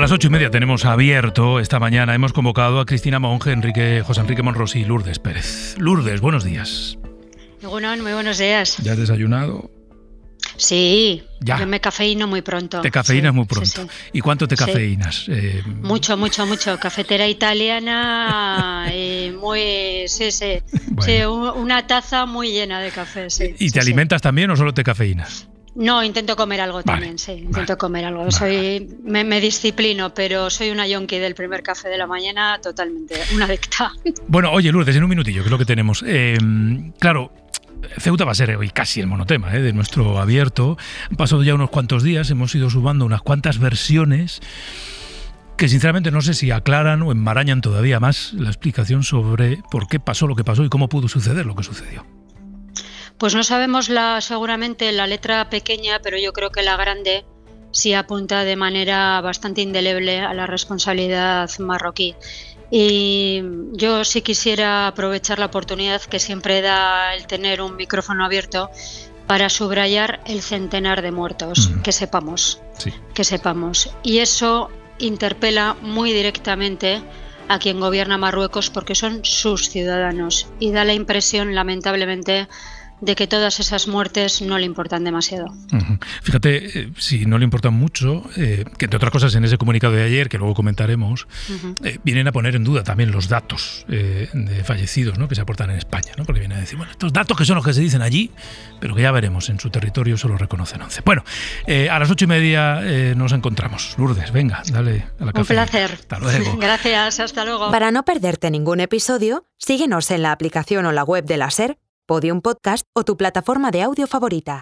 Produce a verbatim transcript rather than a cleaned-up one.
las ocho y media tenemos abierto esta mañana. Hemos convocado a Cristina Monge, Enrique, José Enrique Monros y Lourdes Pérez. Lourdes, buenos días. Bueno, muy buenos días. ¿Ya has desayunado? Sí, ya. Yo me cafeíno muy pronto. Te cafeínas sí, muy pronto. Sí, sí. ¿Y cuánto te cafeínas? Sí. Eh... Mucho, mucho, mucho. Cafetera italiana, y muy, sí, sí. Bueno. Sí, una taza muy llena de café. Sí, ¿Y sí, te sí. alimentas también o solo te cafeínas? No, intento comer algo vale, también, sí. Intento vale, comer algo. Vale. Soy, me, me disciplino, pero soy una yonki del primer café de la mañana, totalmente, una adicta. Bueno, oye, Lourdes, en un minutillo, que es lo que tenemos. Eh, claro, Ceuta va a ser hoy casi el monotema ¿eh? de nuestro abierto. Han pasado ya unos cuantos días, hemos ido sumando unas cuantas versiones que sinceramente no sé si aclaran o enmarañan todavía más la explicación sobre por qué pasó lo que pasó y cómo pudo suceder lo que sucedió. Pues no sabemos la, seguramente la letra pequeña, pero yo creo que la grande sí apunta de manera bastante indeleble a la responsabilidad marroquí. Y yo sí quisiera aprovechar la oportunidad que siempre da el tener un micrófono abierto para subrayar el centenar de muertos, mm. que sepamos, sí. que sepamos. Y eso interpela muy directamente a quien gobierna Marruecos porque son sus ciudadanos y da la impresión, lamentablemente, de que todas esas muertes no le importan demasiado. Uh-huh. Fíjate, eh, si no le importan mucho, eh, que entre otras cosas en ese comunicado de ayer, que luego comentaremos, uh-huh. eh, vienen a poner en duda también los datos eh, de fallecidos, ¿no?, que se aportan en España, ¿no? Porque vienen a decir, bueno, estos datos que son los que se dicen allí, pero que ya veremos, en su territorio solo reconocen once. Bueno, eh, a las ocho y media eh, nos encontramos. Lourdes, venga, dale a la café. Un placer. Hasta luego. Gracias, hasta luego. Para no perderte ningún episodio, síguenos en la aplicación o la web de la SER, Podium Podcast o tu plataforma de audio favorita.